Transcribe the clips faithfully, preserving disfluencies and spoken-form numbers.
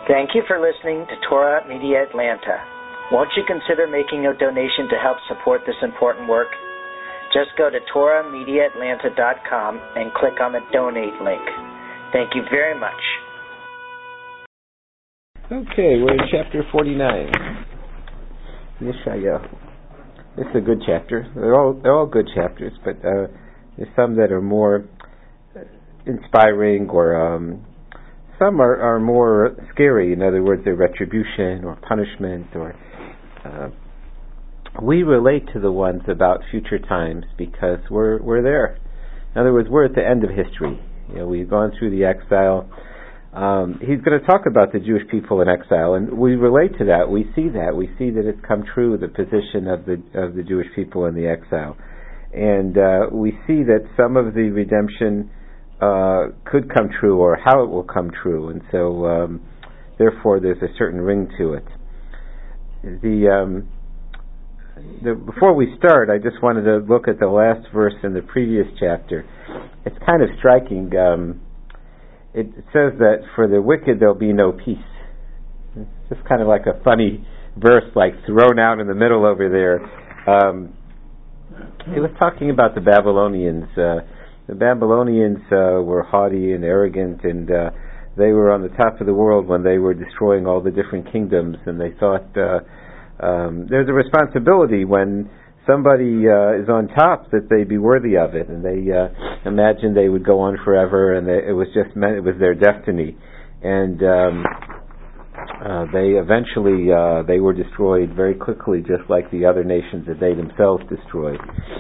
Thank you for listening to Torah Media Atlanta. Won't you consider making a donation to help support this important work? Just go to torah media atlanta dot com and click on the donate link. Thank you very much. Okay, we're in chapter forty-nine. Yeshayahu. This is a good chapter. They're all they're all good chapters, but uh, there's some that are more inspiring, or um, some are, are more scary. In other words, they're retribution or punishment, or uh, we relate to the ones about future times because we're we're there. In other words, we're at the end of history. You know, we've gone through the exile. Um, he's going to talk about the Jewish people in exile, and we relate to that. We see that. We see that it's come true, the position of the of the Jewish people in the exile, and uh, we see that some of the redemption uh, could come true, or how it will come true, and so um, therefore there's a certain ring to it. The um, The, before we start, I just wanted to look at the last verse in the previous chapter. It's kind of striking. Um, it says that for the wicked there'll be no peace. It's just kind of like a funny verse, like thrown out in the middle over there. Um, it was talking about the Babylonians. Uh, the Babylonians uh, were haughty and arrogant, and uh, they were on the top of the world when they were destroying all the different kingdoms, and they thought... Uh, Um, there's a responsibility when somebody uh, is on top that they be worthy of it, and they uh, imagined they would go on forever, and they, it was just meant it was their destiny, and um, uh, they eventually uh, they were destroyed very quickly, just like the other nations that they themselves destroyed.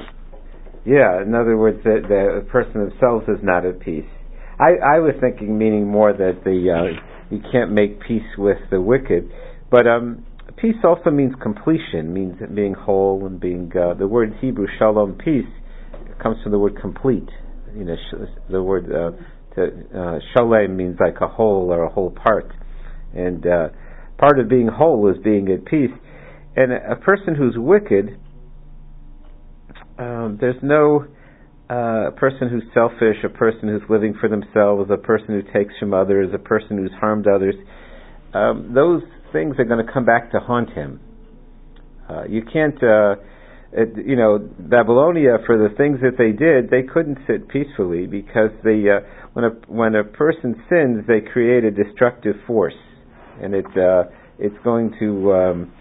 Yeah, in other words, the, the person themselves is not at peace. I, I was thinking, meaning more that the uh, you can't make peace with the wicked, but um. Peace also means completion, means being whole and being. Uh, the word Hebrew shalom, peace, comes from the word complete. You know, sh- the word uh, to, uh, shalem means like a whole or a whole part, and uh, part of being whole is being at peace. And a, a person who's wicked, um, there's no uh, person who's selfish, a person who's living for themselves, a person who takes from others, a person who's harmed others. Um, those things are going to come back to haunt him. Uh, you can't, uh, it, you know, Babylonia, for the things that they did, they couldn't sit peacefully because they, uh, when a when a person sins, they create a destructive force, and it uh, it's going to. Um,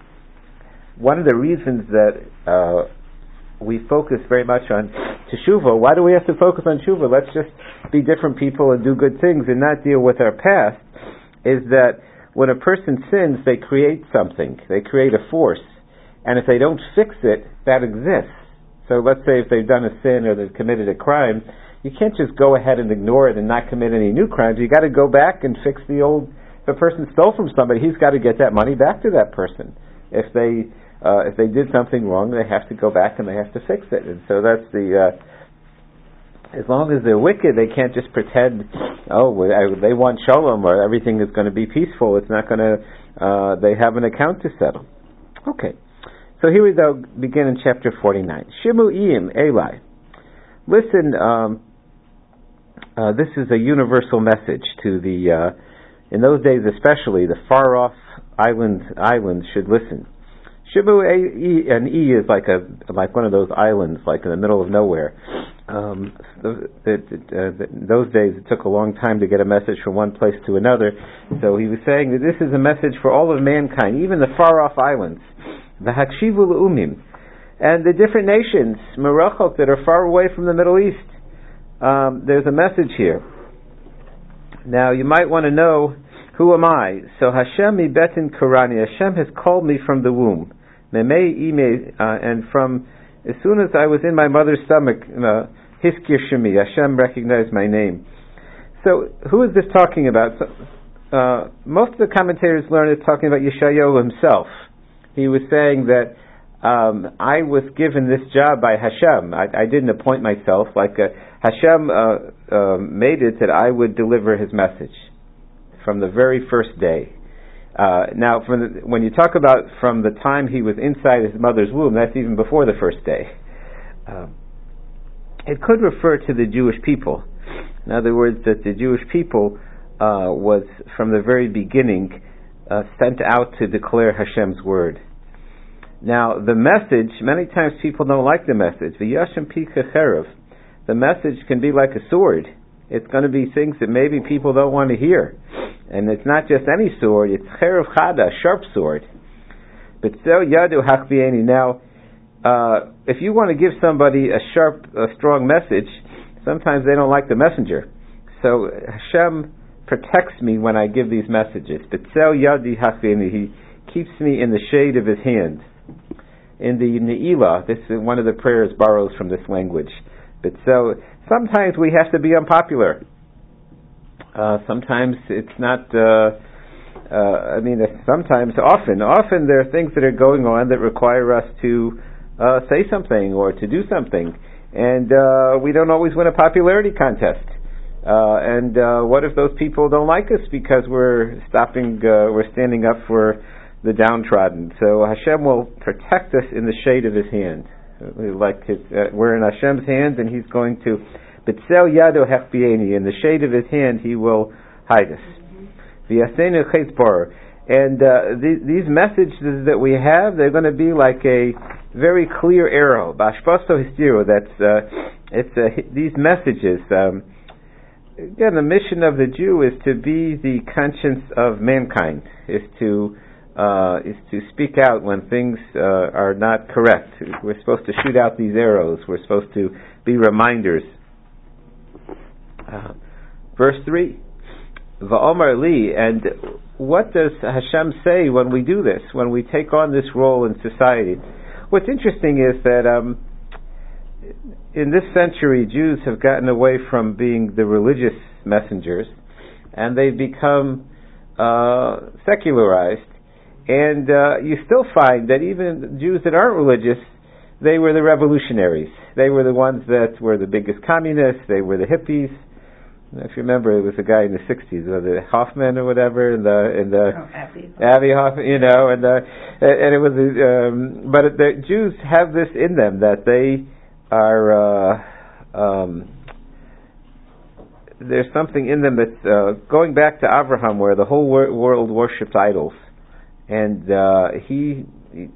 one of the reasons that uh, we focus very much on teshuvah. Why do we have to focus on teshuvah? Let's just be different people and do good things and not deal with our past. Is that when a person sins, they create something. They create a force. And if they don't fix it, that exists. So let's say if they've done a sin or they've committed a crime, you can't just go ahead and ignore it and not commit any new crimes. You've got to go back and fix the old... If a person stole from somebody, he's got to get that money back to that person. If they uh, if they did something wrong, they have to go back and they have to fix it. And so that's the... Uh, as long as they're wicked, they can't just pretend, oh, they want shalom or everything is going to be peaceful. It's not going to, uh, they have an account to settle. Okay. So here we go, begin in chapter forty-nine. Shimu iyim Eli. Listen, um, uh, this is a universal message to the, uh, in those days especially, the far off island, islands should listen. Shimu and E is like a like one of those islands, like in the middle of nowhere. Um, the, the, uh, the, in those days, it took a long time to get a message from one place to another. So he was saying that this is a message for all of mankind, even the far-off islands, the Hakshivu L'umim, and the different nations, Merachot, that are far away from the Middle East. Um, there's a message here. Now, you might want to know, who am I? So Hashem mi betin Kurani. Hashem has called me from the womb. Memei ime, uh, and from as soon as I was in my mother's stomach, Hiskir Shemi, Hashem recognized my name. So, who is this talking about? So, uh, most of the commentators learn it's talking about Yeshayahu himself. He was saying that um, I was given this job by Hashem. I, I didn't appoint myself. Like uh, Hashem uh, uh, made it that I would deliver His message from the very first day. Uh, now, from the, when you talk about from the time he was inside his mother's womb, that's even before the first day. Uh, it could refer to the Jewish people. In other words, that the Jewish people uh, was from the very beginning uh, sent out to declare Hashem's word. Now, the message, many times people don't like the message. V'yashem pi kecherev. The message can be like a sword. It's going to be things that maybe people don't want to hear. And it's not just any sword, it's cherev chada, sharp sword. But so yadu hakbieni. Now, uh, if you want to give somebody a sharp, a strong message, sometimes they don't like the messenger. So Hashem protects me when I give these messages. But so yadu hakbieni. He keeps me in the shade of his hand. In the Ne'ilah, this is one of the prayers borrows from this language. But so sometimes we have to be unpopular. Uh, sometimes it's not. Uh, uh, I mean, sometimes, often, often there are things that are going on that require us to uh, say something or to do something, and uh, we don't always win a popularity contest. Uh, and uh, what if those people don't like us because we're stopping, uh, we're standing up for the downtrodden? So Hashem will protect us in the shade of His hand. Like his, uh, we're in Hashem's hand, and He's going to, B'tzel yado hechbieni, in the shade of His hand He will hide us. V'yasenu chaytzbar, and uh, th- these messages that we have, they're going to be like a very clear arrow. B'ashpaso histiru. That's uh, it's uh, these messages. Um, again, the mission of the Jew is to be the conscience of mankind. Is to Uh, is to speak out when things uh, are not correct. We're supposed to shoot out these arrows. We're supposed to be reminders. Uh, verse three, Va'omar li, and what does Hashem say when we do this, when we take on this role in society? What's interesting is that um, in this century, Jews have gotten away from being the religious messengers, and they've become uh, secularized. And uh, you still find that even Jews that aren't religious, they were the revolutionaries. They were the ones that were the biggest communists. They were the hippies. If you remember, it was a guy in the sixties, or the Hoffman or whatever, in the in the oh, Abbey. Abbey Hoffman, you know, and the, and it was. Um, but the Jews have this in them that they are. Uh, um, there's something in them that's uh, going back to Abraham, where the whole wor- world worshipped idols. And uh, he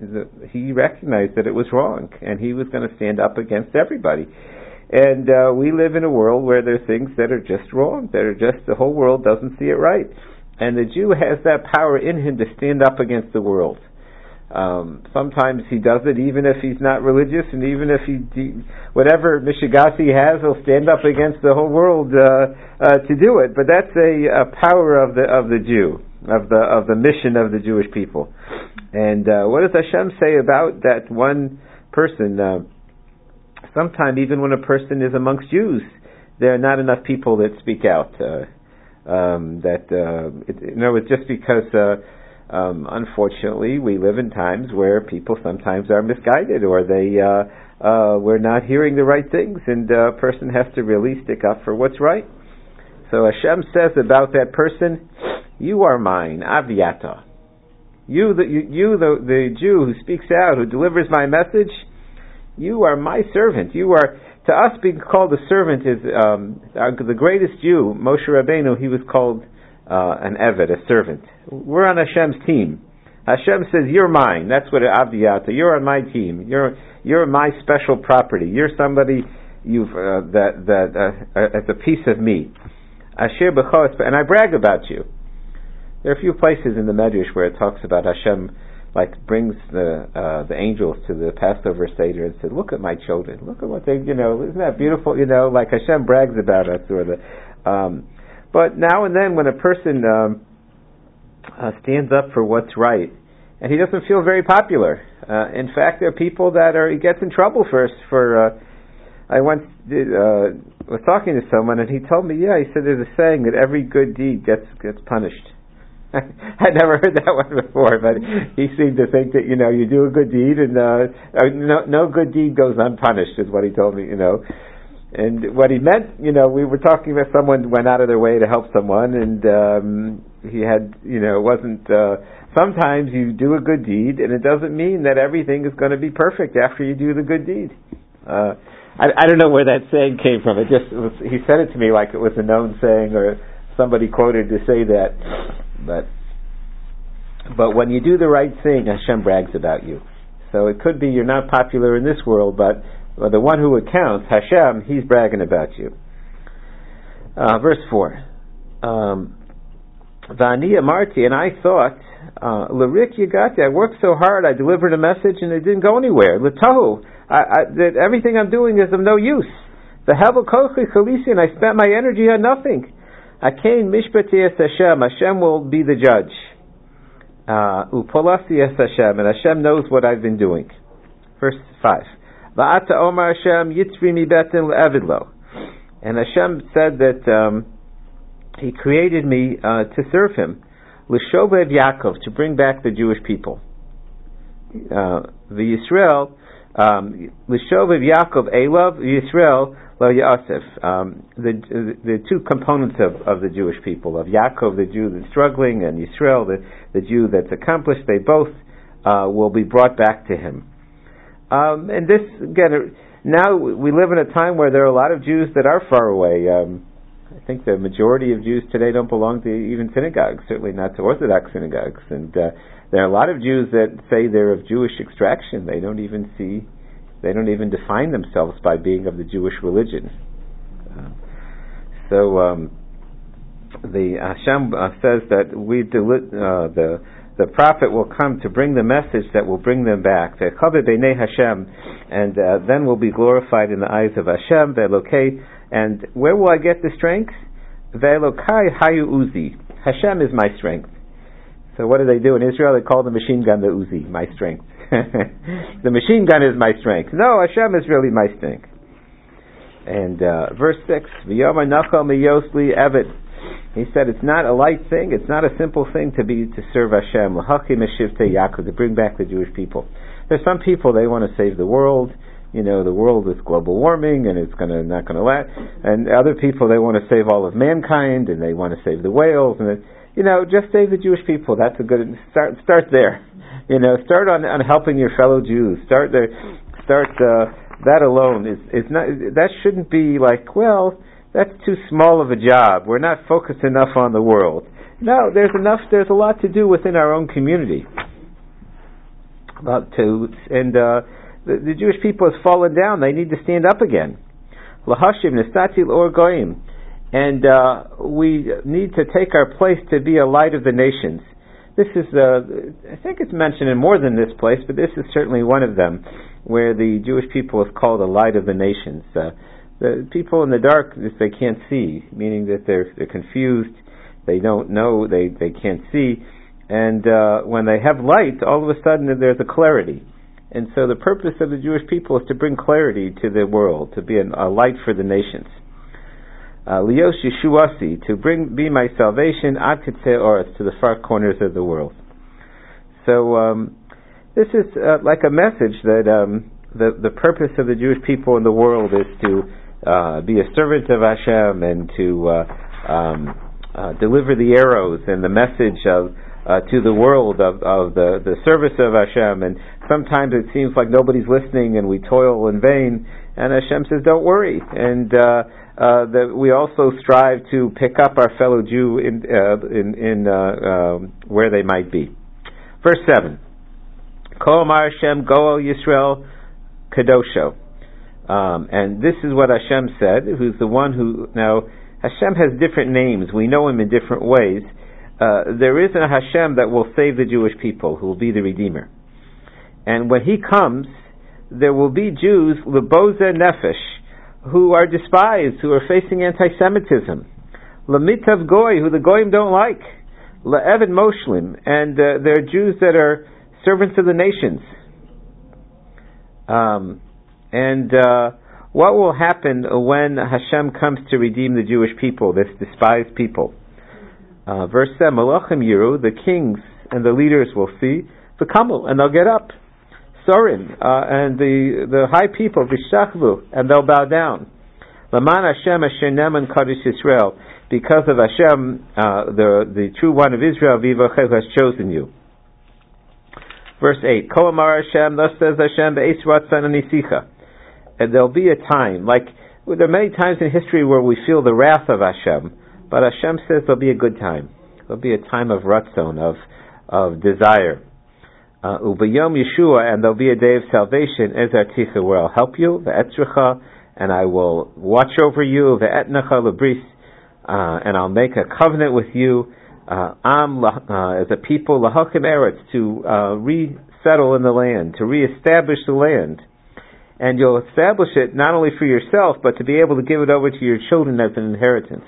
he recognized that it was wrong, and he was going to stand up against everybody. And uh, we live in a world where there are things that are just wrong, that are just, the whole world doesn't see it right. And the Jew has that power in him to stand up against the world. Um, sometimes he does it even if he's not religious, and even if he, de- whatever Mishigas he has, he'll stand up against the whole world uh, uh, to do it. But that's a, a power of the of the Jew. Of the of the mission of the Jewish people. And uh, what does Hashem say about that one person? Uh, Sometimes even when a person is amongst Jews, there are not enough people that speak out. Uh, um, that uh, it, you know, it's just because uh, um, unfortunately we live in times where people sometimes are misguided, or they uh, uh, we're not hearing the right things, and a person has to really stick up for what's right. So Hashem says about that person, "You are mine, Aviata. You, the, you, you the, the Jew who speaks out, who delivers my message, you are my servant. You are, to us being called a servant is um, the greatest Jew, Moshe Rabbeinu, he was called uh, an Eved, a servant. We're on Hashem's team. Hashem says, you're mine. That's what Aviata. You're on my team. You're you're my special property. You're somebody you've uh, that that uh, uh, as a piece of me. Asher b'chos, and I brag about you. There are a few places in the Medrash where it talks about Hashem, like brings the uh, the angels to the Passover Seder and said, "Look at my children. Look at what they, you know, isn't that beautiful? You know, like Hashem brags about us." Or the, um, but now and then when a person um, uh, stands up for what's right, and he doesn't feel very popular. Uh, in fact, there are people that are he gets in trouble first for. Uh, I once did, uh, was talking to someone, and he told me, yeah, he said there's a saying that every good deed gets gets punished. I'd never heard that one before, but he seemed to think that, you know, you do a good deed and uh, no, no good deed goes unpunished, is what he told me, you know. And what he meant, you know, we were talking about someone went out of their way to help someone, and um, he had, you know, it wasn't, uh, sometimes you do a good deed, and it doesn't mean that everything is going to be perfect after you do the good deed. Uh, I, I don't know where that saying came from. It just, it was, he said it to me like it was a known saying or somebody quoted to say that. But but when you do the right thing, Hashem brags about you. So it could be you're not popular in this world, but well, the one who accounts, Hashem, he's bragging about you. Uh, verse four. Um, Vani amarti, and I thought, uh, Larik Yagati, I worked so hard, I delivered a message and it didn't go anywhere. Latahu, I, I, that everything I'm doing is of no use. The Hevel Kochi Chalisi, and I spent my energy on nothing. Akain Mishpati es Hashem, Hashem will be the judge. Upolasi es Hashem, and Hashem knows what I've been doing. Verse five. Va'ata Omar Hashem Yitzri mi betin le'evidlo. And Hashem said that um, He created me uh, to serve Him. L'shovev Yaakov, to bring back the Jewish people. Uh, the Yisrael, um, L'shovev Yaakov Elav, Yisrael Lo Yasef. Um, the, the the two components of, of the Jewish people, of Yaakov, the Jew that's struggling, and Yisrael, the, the Jew that's accomplished, they both uh, will be brought back to Him. Um, and this, again, now we live in a time where there are a lot of Jews that are far away. Um, I think the majority of Jews today don't belong to even synagogues, certainly not to Orthodox synagogues. And uh, there are a lot of Jews that say they're of Jewish extraction. They don't even see, they don't even define themselves by being of the Jewish religion. Uh, so um, the Hashem uh, says that we deli- uh, the the prophet will come to bring the message that will bring them back. Hashem, and uh, then will be glorified in the eyes of Hashem. Ve'elokei, and where will I get the strength? Ve'elokai hayu uzi. Hashem is my strength. So what do they do in Israel? They call the machine gun the Uzi, my strength. The machine gun is my strength. No, Hashem is really my strength. And uh, verse six, V'yoma nachal miyosli eved. He said it's not a light thing, it's not a simple thing to be to serve Hashem. L'haki meshivte Yaakov, to bring back the Jewish people. There's some people, they want to save the world. You know, the world is global warming and it's gonna not going to last. And other people, they want to save all of mankind and they want to save the whales. And it, you know, just save the Jewish people. That's a good start. Start there. You know, start on, on helping your fellow Jews. Start there. Start uh, that alone is is not. That shouldn't be like, well, that's too small of a job. We're not focused enough on the world. No, there's enough. There's a lot to do within our own community. About to and uh, the, the Jewish people has fallen down. They need to stand up again. Lahashim nestatil or goyim, and uh, we need to take our place to be a light of the nations. This is, uh, I think it's mentioned in more than this place, but this is certainly one of them, where the Jewish people is called a light of the nations. Uh, the people in the darkness, they can't see, meaning that they're they're confused, they don't know, they, they can't see, and uh, when they have light, all of a sudden there's a clarity. And so the purpose of the Jewish people is to bring clarity to the world, to be an, a light for the nations. Lios Yeshuasi, to bring be my salvation, ad kitzei oretz, to the far corners of the world. So um, this is uh, like a message that um, the the purpose of the Jewish people in the world is to uh, be a servant of Hashem and to uh, um, uh, deliver the arrows and the message of uh, to the world of, of the, the service of Hashem. And sometimes it seems like nobody's listening and we toil in vain. And Hashem says, "Don't worry." And uh, Uh, that we also strive to pick up our fellow Jew in uh, in, in uh, um, where they might be. Verse seven. Kol Amar Hashem Goel Yisrael Kadosho. Um, and this is what Hashem said, who's the one who, now, Hashem has different names. We know him in different ways. Uh, there is a Hashem that will save the Jewish people, who will be the Redeemer. And when he comes, there will be Jews, Leboze Nefesh, who are despised, who are facing anti-Semitism. Lamitav Goy, who the Goyim don't like. La'evid Moshlim, and uh, there are Jews that are servants of the nations. Um, and uh, what will happen when Hashem comes to redeem the Jewish people, this despised people? Uh, verse seven, Malachim Yiru, the kings and the leaders will see, the Kamel, and they'll get up. Sorin, uh, and the the high people, Vishachvu, and they'll bow down. Laman Hashem Asher Neman Kadosh Yisrael, because of Hashem, uh, the the true one of Israel, Vivacheh, who has chosen you. Verse eight, Kol Amar Hashem, thus says Hashem, Be'ez Ratzon Anisicha. And there'll be a time, like, there are many times in history where we feel the wrath of Hashem, But Hashem says there'll be a good time. There'll be a time of ratzon, of of desire. Ubiyom Yeshua, and there'll be a day of salvation. Ezarticha, where I'll help you. Ve'etzricha, and I will watch over you. Ve'etnecha lebris, and I'll make a covenant with you. Uh, am uh, as a people, lahakim eretz, to uh, resettle in the land, to reestablish the land. And you'll establish it not only for yourself, but to be able to give it over to your children as an inheritance.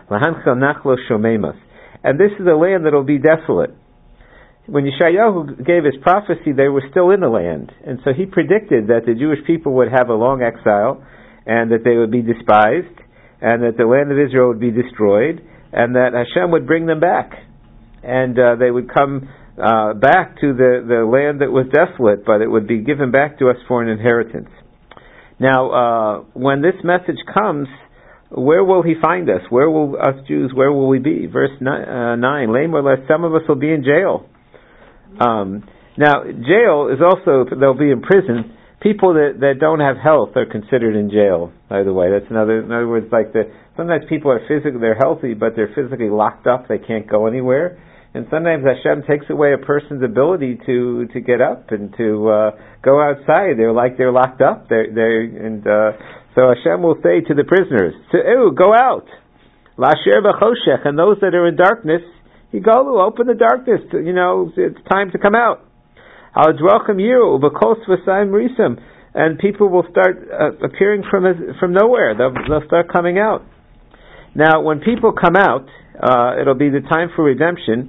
And this is a land that will be desolate. When Yeshayahu gave his prophecy, they were still in the land. And so he predicted that the Jewish people would have a long exile, and that they would be despised, and that the land of Israel would be destroyed, and that Hashem would bring them back. And uh, they would come uh, back to the, the land that was desolate, but it would be given back to us for an inheritance. Now, uh, when this message comes, where will he find us? Where will us Jews, where will we be? Verse nine, lame or less, some of us will be in jail. Um, now, jail is also, they'll be in prison. People that, that don't have health are considered in jail, by the way. That's another, in other words, like the, sometimes people are physically, they're healthy, but they're physically locked up, they can't go anywhere. And sometimes Hashem takes away a person's ability to, to get up and to uh, go outside. They're like they're locked up. They're, they're, and uh, so Hashem will say to the prisoners, "Ew, go out, Lasher b'choshech," and those that are in darkness, Higalu, open the darkness. To, you know, it's time to come out. Ha'adrochem yiru b'kos v'sayim risim, and people will start uh, appearing from from nowhere. They'll, they'll start coming out. Now, when people come out, uh, it'll be the time for redemption.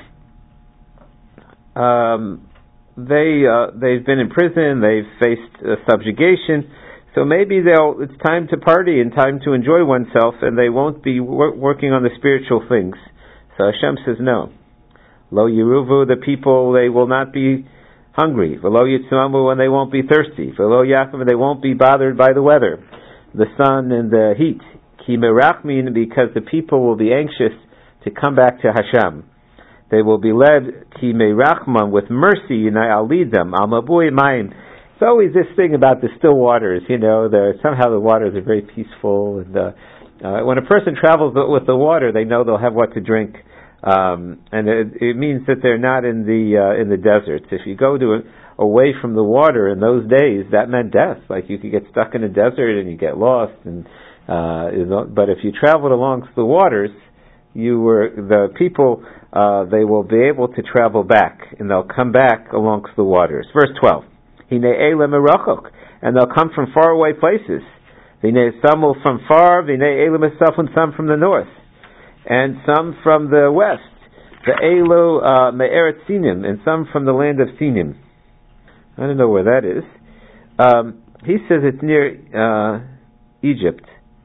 Um, they uh, they've been in prison, they've faced uh, subjugation, so maybe they'll it's time to party and time to enjoy oneself, and they won't be wor- working on the spiritual things. So Hashem says no. Lo yiruvu, the people, they will not be hungry. V'lo yitzuamu, and they won't be thirsty. V'lo yachim, they won't be bothered by the weather, the sun and the heat. Ki merachmin, because the people will be anxious to come back to Hashem. They will be led, ki meirachman, with mercy, and I'll lead them. Al mabui mayim. It's always this thing about the still waters, you know, the, somehow the waters are very peaceful, and uh, uh, when a person travels with the water, they know they'll have what to drink, um, and it, it means that they're not in the uh, in the deserts. If you go to a, away from the water in those days, that meant death. Like you could get stuck in a desert and you get lost, and uh, you know, but if you traveled along the waters, you were the people. Uh, they will be able to travel back, and they'll come back amongst the waters. Verse twelve. And they'll come from faraway places. Some will from far, and some from the north, and some from the west. The Elu Me'eret Sinim, and some from the land of Sinim. I don't know where that is. Um, he says it's near uh, Egypt,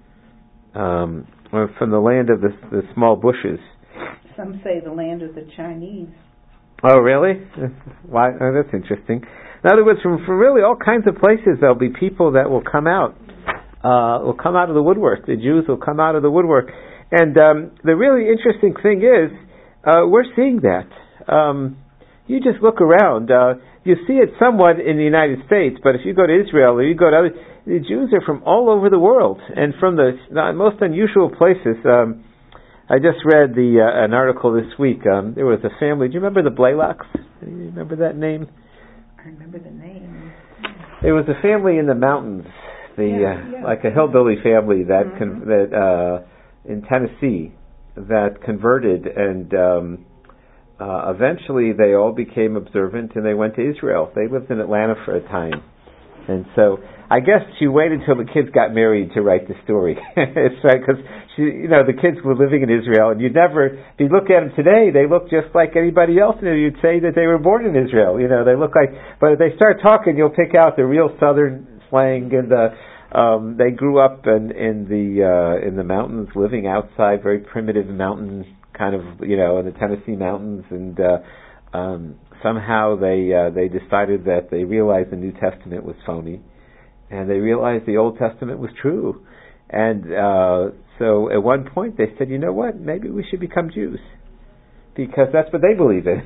um, or from the land of the, the small bushes. Some say the land of the Chinese. Oh, really? Why? Oh, that's interesting. In other words, from, from really all kinds of places, there'll be people that will come out, uh, will come out of the woodwork. The Jews will come out of the woodwork. And um, the really interesting thing is, uh, we're seeing that. Um, you just look around. Uh, you see it somewhat in the United States, but if you go to Israel or you go to other, the Jews are from all over the world and from the, the most unusual places. Um, I just read the uh, an article this week. Um, there was a family. Do you remember the Blaylocks? Do you remember that name? I remember the name. There was a family in the mountains, the yeah, uh, yeah. like a hillbilly family that Mm-hmm. con- that uh, in Tennessee that converted, and um, uh, eventually they all became observant and they went to Israel. They lived in Atlanta for a time, and so I guess she waited until the kids got married to write the story. It's right, because she, you know, the kids were living in Israel, and you'd never, if you look at them today, they look just like anybody else, and you'd say that they were born in Israel. You know, they look like, but if they start talking, you'll pick out the real southern slang, and the, um, they grew up in, in the uh, in the mountains, living outside, very primitive mountain kind of, you know, in the Tennessee mountains, and uh, um, somehow they uh, they decided that they realized the New Testament was phony. And they realized the Old Testament was true. And uh, so at one point they said, you know what, maybe we should become Jews. Because that's what they believe in.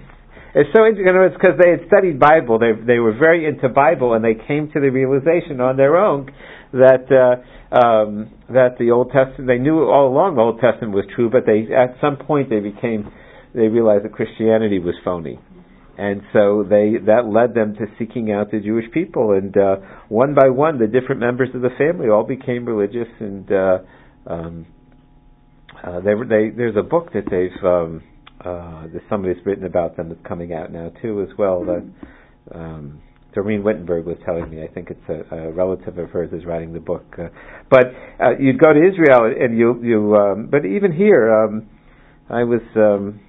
It's so interesting. It's because they had studied Bible. They they were very into Bible, and they came to the realization on their own that uh, um, that the Old Testament, they knew all along the Old Testament was true, but they at some point they became they realized that Christianity was phony. And so they that led them to seeking out the Jewish people, and uh, one by one, the different members of the family all became religious. And uh, um, uh, they, they, there's a book that they've um, uh, that somebody's written about them that's coming out now too, as well. That um, Doreen Wittenberg was telling me. I think it's a, a relative of hers is writing the book. Uh, but uh, you'd go to Israel, and you you. Um, but even here, um, I was um,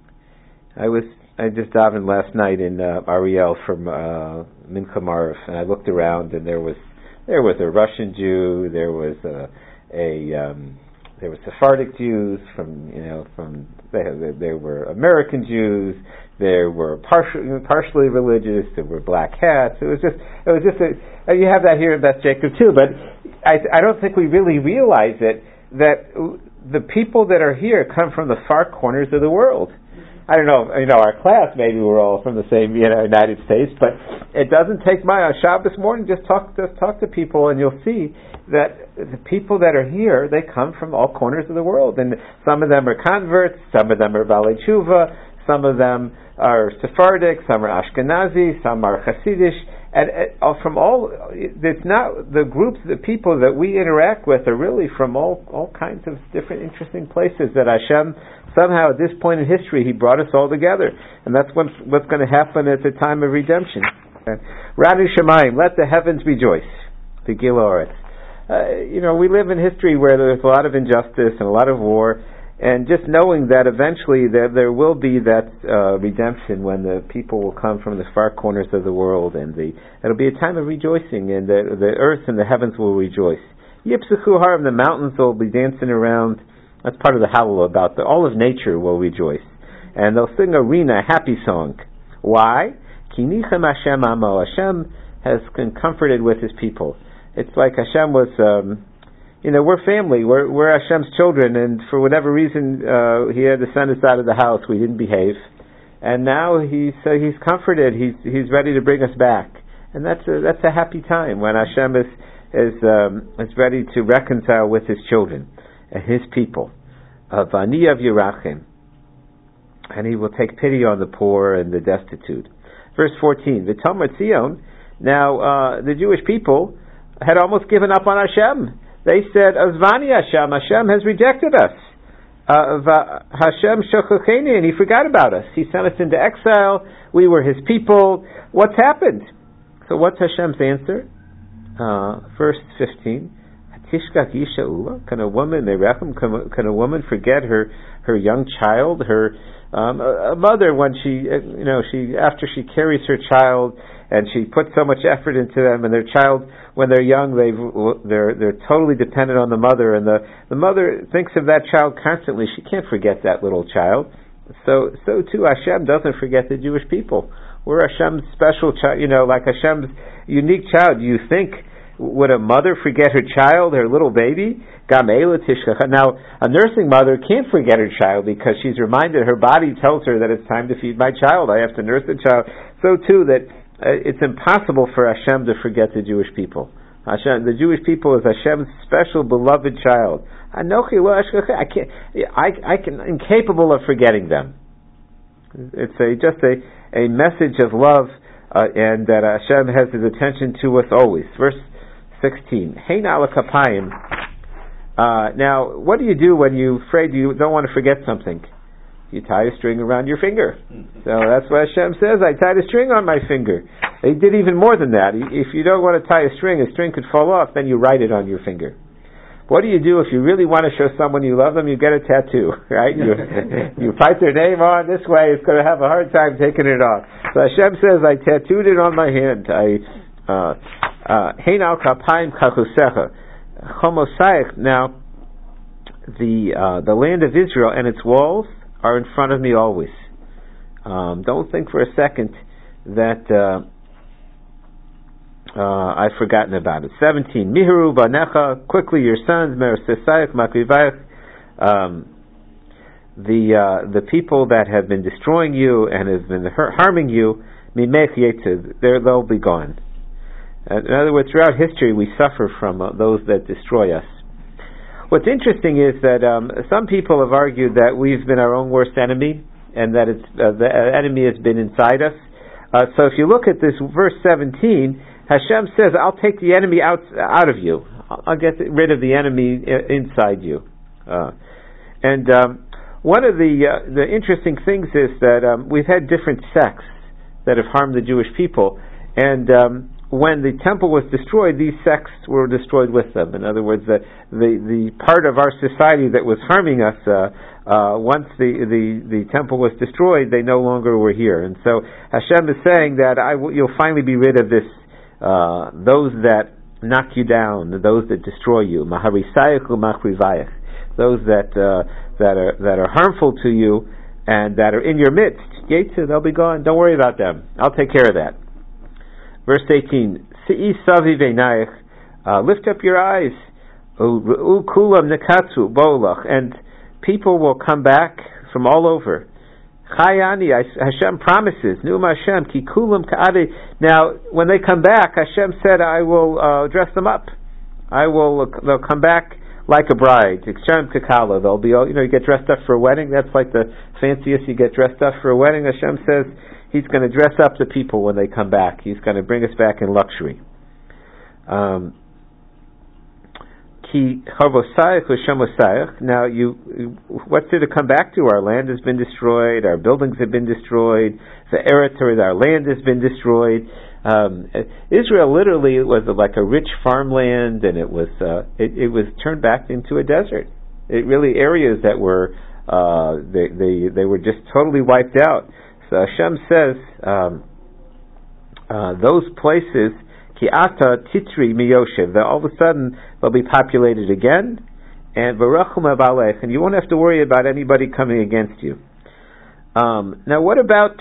I was. I just davened last night in uh, Ariel from uh, Mincha Marif, and I looked around, and there was there was a Russian Jew, there was a, a um, there were Sephardic Jews from you know from there, there were American Jews, there were partially partially religious, there were black hats. It was just it was just a, you have that here in Beth Jacob too, but I I don't think we really realize it that the people that are here come from the far corners of the world. I don't know, you know, our class, maybe we're all from the same, you know, United States, but it doesn't take my, on Shabbos morning, just talk, just talk to people, and you'll see that the people that are here, they come from all corners of the world, and some of them are converts, some of them are Balei Tshuva, some of them are Sephardic, some are Ashkenazi, some are Hasidish, and, and from all, it's not, the groups, the people that we interact with are really from all, all kinds of different interesting places that Hashem, somehow at this point in history, He brought us all together. And that's what's, what's going to happen at the time of redemption. Ranu Shamayim, let the heavens rejoice. The Gil Oretz. Uh, you know, we live in history where there's a lot of injustice and a lot of war, and just knowing that eventually there, there will be that uh, redemption when the people will come from the far corners of the world, and the it'll be a time of rejoicing, and the, the earth and the heavens will rejoice. Yipsachu Harim, the mountains will be dancing around. That's part of the Hallel, about the, all of nature will rejoice. And they'll sing a rina, a happy song. Why? Kinichem Hashem Amo. Hashem has been comforted with His people. It's like Hashem was, um, you know, we're family, we're, we're Hashem's children, and for whatever reason, uh, He had to send us out of the house, we didn't behave. And now He's, uh, He's comforted, He's, He's ready to bring us back. And that's a, that's a happy time when Hashem is, is, um, is ready to reconcile with His children and His people. Vani of Yerachim, and He will take pity on the poor and the destitute. Verse fourteen, V'Tamar Tzion. Now uh, the Jewish people had almost given up on Hashem. They said, Azvani Hashem, Hashem has rejected us. Uh, Hashem shochacheni, and He forgot about us. He sent us into exile. We were His people. What's happened? So what's Hashem's answer? Uh, verse fifteen. Can a woman, can a woman forget her, her young child, her um, a, a mother when she, you know, she after she carries her child and she puts so much effort into them, and their child, when they're young, they they're they're totally dependent on the mother, and the the mother thinks of that child constantly. She can't forget that little child. So so too Hashem doesn't forget the Jewish people. We're Hashem's special child, you know, like Hashem's unique child. Do you think, would a mother forget her child, her little baby? Now, a nursing mother can't forget her child because she's reminded, her body tells her that it's time to feed my child. I have to nurse the child. So too that uh, it's impossible for Hashem to forget the Jewish people. Hashem, the Jewish people is Hashem's special beloved child. I can't, I, I can, incapable of forgetting them. It's a, just a, a message of love, uh, and that Hashem has His attention to us always. Verse sixteen. Hein ala kapayim. Uh, now, what do you do when you're afraid you don't want to forget something? You tie a string around your finger. So that's what Hashem says. I tied a string on my finger. He did even more than that. If you don't want to tie a string, a string could fall off, then you write it on your finger. What do you do if you really want to show someone you love them? You get a tattoo, right? You, you write their name on this way. It's going to have a hard time taking it off. So Hashem says, I tattooed it on my hand. I, Hein al kapayim kachusecha. Chomosayich. Now, the uh, the land of Israel and its walls are in front of me always. Um, don't think for a second that uh, uh, I've forgotten about it. Seventeen. Mihiru banecha. Quickly, your sons. Mersesayich makrivayich. Um, the uh, the people that have been destroying you and have been harming you, mimech yetzu, they'll be gone. Uh, in other words, throughout history, we suffer from uh, those that destroy us. What's interesting is that um, some people have argued that we've been our own worst enemy, and that it's uh, the enemy has been inside us. Uh, so if you look at this verse seventeen, Hashem says, "I'll take the enemy out out of you. I'll get rid of the enemy inside you." Uh, and um, one of the uh, the interesting things is that um, we've had different sects that have harmed the Jewish people, and um, when the temple was destroyed, these sects were destroyed with them. In other words, the the, the part of our society that was harming us, uh, uh, once the, the, the temple was destroyed, they no longer were here. And so Hashem is saying that I w- you'll finally be rid of this, uh, those that knock you down, those that destroy you, maharisayach u'machrivayach, those that uh, that are that are harmful to you and that are in your midst. Yetzu, they'll be gone. Don't worry about them. I'll take care of that. Verse eighteen, Si'i saviv einayich, uh, lift up your eyes, u'u kulam nekatzu bo'olach, and people will come back from all over. Chayani, Hashem promises, Nu'um Hashem, ki kulam ka'ade. Now, when they come back, Hashem said, I will uh, dress them up. I will, they'll come back like a bride. Kshem kakala, they'll be, you know, you get dressed up for a wedding, that's like the fanciest you get dressed up for a wedding. Hashem says, He's going to dress up the people when they come back. He's going to bring us back in luxury. Um, Ki harvosayach u'shemosayach. Now, you, what's there to come back to? Our land has been destroyed. Our buildings have been destroyed. The territory, our land has been destroyed. Um, Israel literally was like a rich farmland, and it was uh, it, it was turned back into a desert. It really areas that were uh, they they they were just totally wiped out. So Hashem says, um, uh, those places, ki ata titri miyoshev, that all of a sudden they'll be populated again, and v'rachum abalech, and you won't have to worry about anybody coming against you. Um, now, what about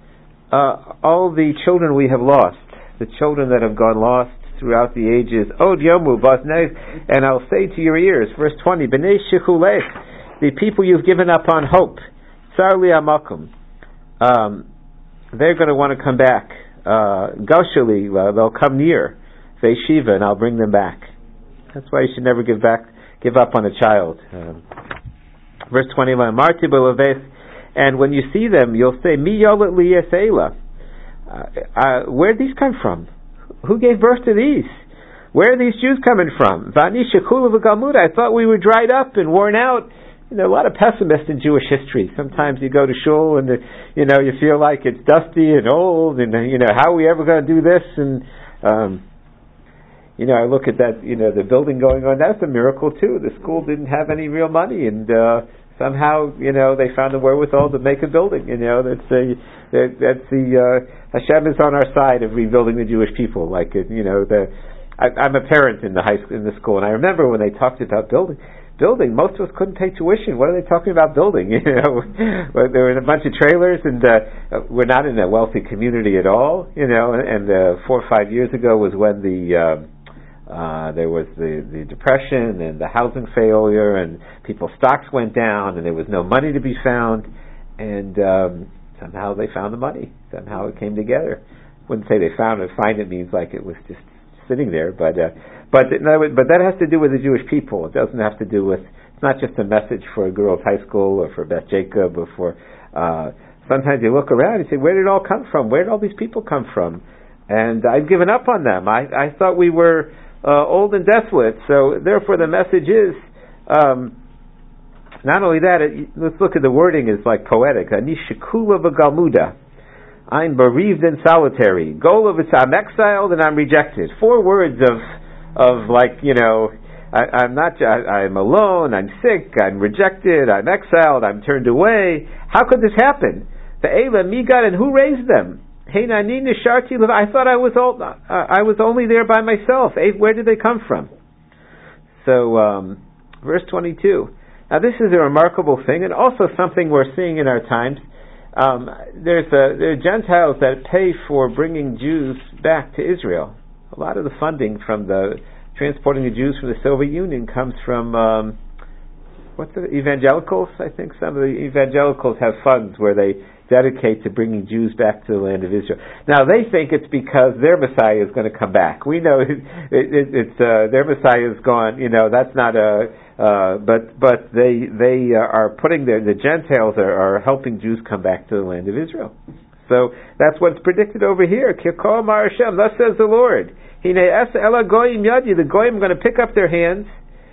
uh, all the children we have lost, the children that have gone lost throughout the ages? Od yomu basnei, and I'll say to your ears, verse twenty, b'nei shechulech, the people you've given up on hope, tsar li amakum. Um, they're going to want to come back. Uh, Gaushali, uh, they'll come near. Ve'shiva, and I'll bring them back. That's why you should never give back, give up on a child. Um, verse twenty-one, Marti b'leveth, and when you see them, you'll say, Mi yolet li yesela. Uh, where'd these come from? Who gave birth to these? Where are these Jews coming from? Vani shekula v'galmuda. I thought we were dried up and worn out. You know, a lot of pessimists in Jewish history. Sometimes you go to shul and, you know, you feel like it's dusty and old and, you know, how are we ever going to do this? And, um, you know, I look at that, you know, the building going on. That's a miracle, too. The school didn't have any real money, and uh, somehow, you know, they found the wherewithal to make a building. You know, that's, a, that, that's the, uh, Hashem is on our side of rebuilding the Jewish people. Like, you know, the I, I'm a parent in the high school, in the school, and I remember when they talked about building, Building. Most of us couldn't pay tuition. What are they talking about building? You know, there were a bunch of trailers, and uh, we're not in a wealthy community at all. You know, and uh, four or five years ago was when the uh, uh, there was the, the depression and the housing failure, and people's stocks went down, and there was no money to be found. And um, somehow they found the money. Somehow it came together. Wouldn't say they found it. Find it means like it was just sitting there, but. Uh, But no, but that has to do with the Jewish people. It doesn't have to do with. It's not just a message for a girls' high school or for Beth Jacob or for. Uh, sometimes you look around and you say, "Where did it all come from? Where did all these people come from?" And I've given up on them. I, I thought we were uh, old and desolate. So therefore, the message is um, not only that. It, let's look at the wording. It's like poetic. Ani shekula v'galmuda. I'm bereaved and solitary. Goal of it's I'm exiled and I'm rejected. Four words of. Of like, you know, I, I'm not, I, I'm alone, I'm sick, I'm rejected, I'm exiled, I'm turned away. How could this happen? The Eila, Migad, and who raised them? Hey, Nani Nisharti, I thought I was all, uh, I was only there by myself. Where did they come from? So, um, verse twenty-two. Now, this is a remarkable thing, and also something we're seeing in our times. Um, there's a, there are Gentiles that pay for bringing Jews back to Israel. A lot of the funding from the transporting the Jews from the Soviet Union comes from um, what's the evangelicals? I think some of the evangelicals have funds where they dedicate to bringing Jews back to the land of Israel. Now they think it's because their Messiah is going to come back. We know it, it, it's uh, their Messiah is gone. You know, that's not a. Uh, but but they they uh, are putting their the Gentiles are, are helping Jews come back to the land of Israel. So that's what's predicted over here. Kikol Mar Hashem, thus says the Lord. Hine es ela goyim yadi. The goyim are going to pick up their hands.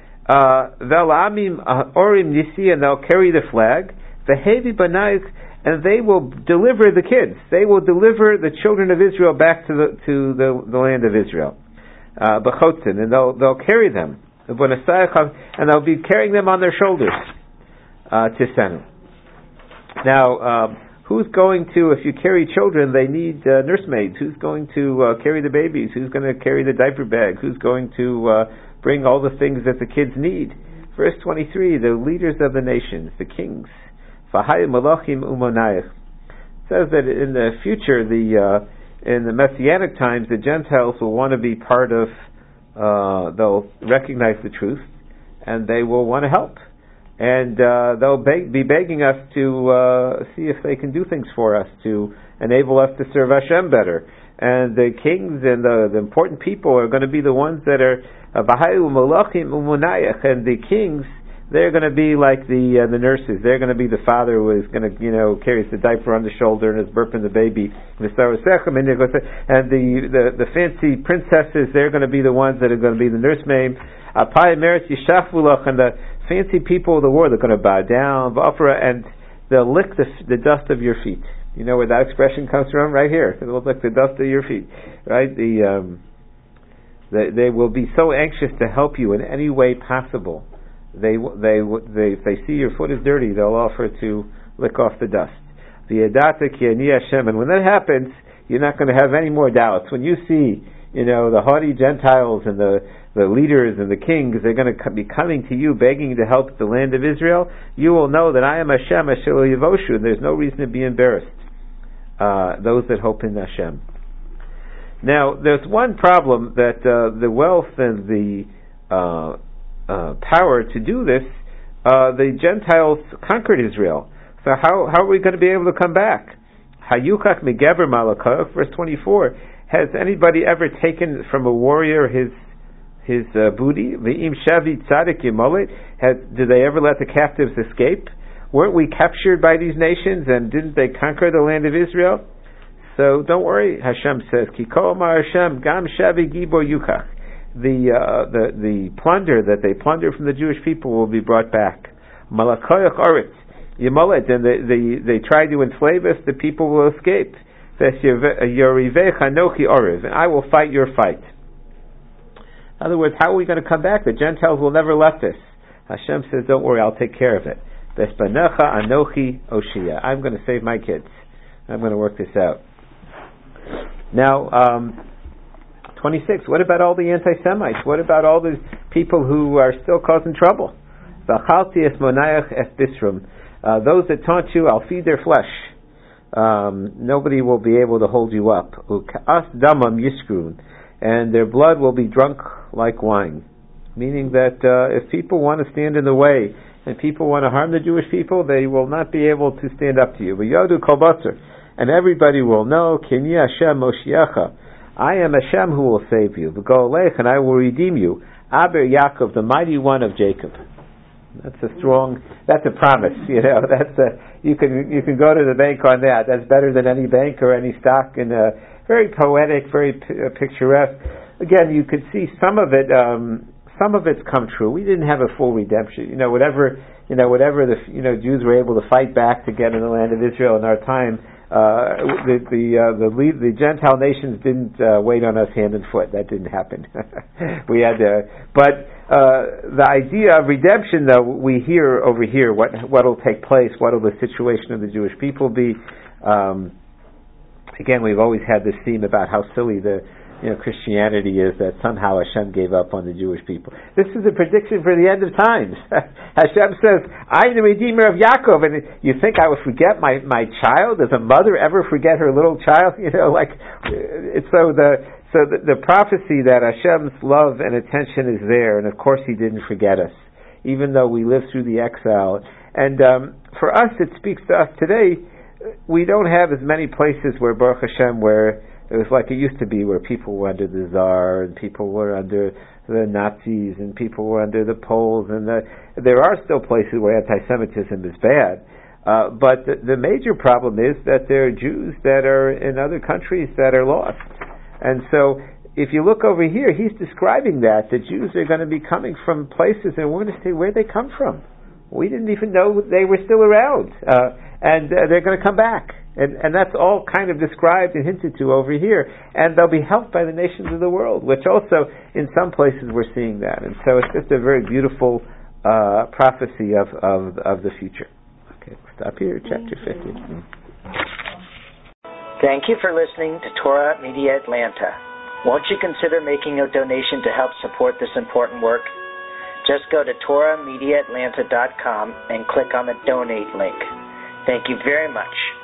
Ve'lamim orim nisi, and they'll carry the flag. Ve'hevi banayik, and they will deliver the kids. They will deliver the children of Israel back to the to the, the land of Israel. B'chotzin, and they'll they'll carry them. And they'll be carrying them on their shoulders. Tisenu. Now, um, who's going to? If you carry children, they need uh, nursemaids. Who's going to uh, carry the babies? Who's going to carry the diaper bag? Who's going to uh, bring all the things that the kids need? Verse twenty-three: the leaders of the nations, the kings. V'hai malachim umonayich. Says that in the future, the uh, in the Messianic times, the Gentiles will want to be part of. Uh, they'll recognize the truth, and they will want to help, and uh, they'll beg, be begging us to uh, see if they can do things for us to enable us to serve Hashem better. And the kings and the, the important people are going to be the ones that are V'hayu malachim umonayich, and the kings. They're going to be like the uh, the nurses. They're going to be the father who is going to, you know, carries the diaper on the shoulder and is burping the baby. And the, the, the fancy princesses, they're going to be the ones that are going to be the nursemaid. And the fancy people of the world are going to bow down, and they'll lick the, the dust of your feet. You know where that expression comes from? Right here. They'll lick the dust of your feet. Right? The um, they, they will be so anxious to help you in any way possible. They, they, they, if they see your foot is dirty, they'll offer to lick off the dust. V'yadata ki ani Hashem, and when that happens, you're not going to have any more doubts. When you see, you know, the haughty Gentiles and the, the leaders and the kings, they're going to be coming to you, begging to help the land of Israel, you will know that I am Hashem, Asher lo yivoshu, and there's no reason to be embarrassed. Uh, those that hope in Hashem. Now, there's one problem that uh, the wealth and the uh, Uh, power to do this, uh, the Gentiles conquered Israel. So how how are we going to be able to come back? Hayukach megeber malakach, verse twenty-four. Has anybody ever taken from a warrior his his uh, booty? Ve'im shavi tzadik yimolet. Did they ever let the captives escape? Weren't we captured by these nations, and didn't they conquer the land of Israel? So don't worry, Hashem says, Kikol mar Hashem gam shavi gibor yukach. The, uh, the the plunder that they plundered from the Jewish people will be brought back. Malakoyach oritz Yemolet, and they, they they try to enslave us, the people will escape. Yorivech hanochi oriv, and I will fight your fight. In other words, how are we going to come back? The Gentiles will never let us. Hashem says, don't worry, I'll take care of it. Vespanecha anochi oshia. I'm going to save my kids. I'm going to work this out. Now, um, twenty-six. What about all the anti-Semites? What about all the people who are still causing trouble? V'achalti es monayach es bisrum. Those that taunt you, I'll feed their flesh. Um, nobody will be able to hold you up. U'ka'as damam yiskrun. And their blood will be drunk like wine. Meaning that uh, if people want to stand in the way and people want to harm the Jewish people, they will not be able to stand up to you. V'yodu kol basar. And everybody will know, Kini Hashem Moshiacha. I am Hashem who will save you. V'golech, and I will redeem you. Aber Yaakov, the mighty one of Jacob. That's a strong. That's a promise. You know, that's a. You can you can go to the bank on that. That's better than any bank or any stock. And uh, very poetic, very p- uh, picturesque. Again, you could see some of it. Um, some of it's come true. We didn't have a full redemption. You know, whatever. You know, whatever the you know Jews were able to fight back to get in the land of Israel in our time. Uh, the the uh, the, lead, the Gentile nations didn't uh, wait on us hand and foot. That didn't happen. we had to, but uh, the idea of redemption, though, we hear over here what what'll take place. What'll the situation of the Jewish people be? Um, again, we've always had this theme about how silly the you know Christianity is, that somehow Hashem gave up on the Jewish people. This is a prediction for the end of times. Hashem says, I am the Redeemer of Yaakov, and you think I would forget my, my child? Does a mother ever forget her little child? You know, like, it's so the, so the, the prophecy that Hashem's love and attention is there, and of course He didn't forget us. even though we live through the exile. And um, for us, it speaks to us today. We don't have as many places where, Baruch Hashem, where it was like it used to be, where people were under the Tsar, and people were under the Nazis, and people were under the Poles, and the, there are still places where anti-Semitism is bad. Uh, but the, the major problem is that there are Jews that are in other countries that are lost. And so, if you look over here, he's describing that. The Jews are going to be coming from places, and we're going to say, where'd they come from? We didn't even know they were still around. Uh, and uh, they're going to come back. And, and that's all kind of described and hinted to over here. And they'll be helped by the nations of the world, which also, in some places, we're seeing that. And so it's just a very beautiful uh, prophecy of, of, of the future. Okay, stop here, chapter fifty. Thank you for listening to Torah Media Atlanta. Won't you consider making a donation to help support this important work? Just go to Torah Media Atlanta dot com and click on the donate link. Thank you very much.